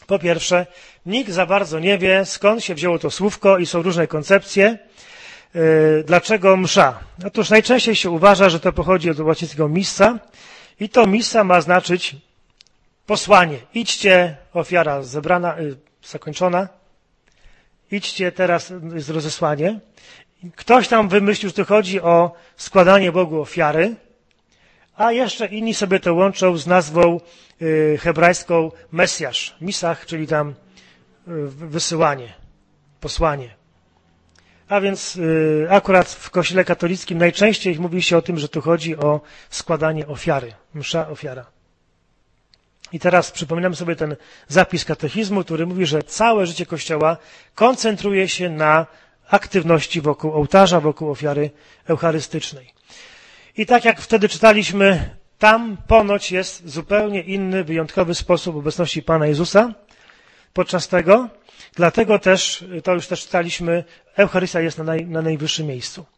Po pierwsze, nikt za bardzo nie wie, skąd się wzięło to słówko i są różne koncepcje. Dlaczego msza? Otóż najczęściej się uważa, że to pochodzi od łacińskiego missa i to missa ma znaczyć posłanie. Idźcie, ofiara zebrana, zakończona. Idźcie, teraz jest rozesłanie. Ktoś tam wymyślił, że to chodzi o składanie Bogu ofiary, a jeszcze inni sobie to łączą z nazwą hebrajską Mesjasz, misach, czyli tam wysyłanie, posłanie. A więc akurat w Kościele katolickim najczęściej mówi się o tym, że tu chodzi o składanie ofiary, msza, ofiara. I teraz przypominam sobie ten zapis katechizmu, który mówi, że całe życie Kościoła koncentruje się na aktywności wokół ołtarza, wokół ofiary eucharystycznej. I tak jak wtedy czytaliśmy, tam ponoć jest zupełnie inny, wyjątkowy sposób obecności Pana Jezusa podczas tego. Dlatego też, to już też czytaliśmy, Eucharystia jest na najwyższym miejscu.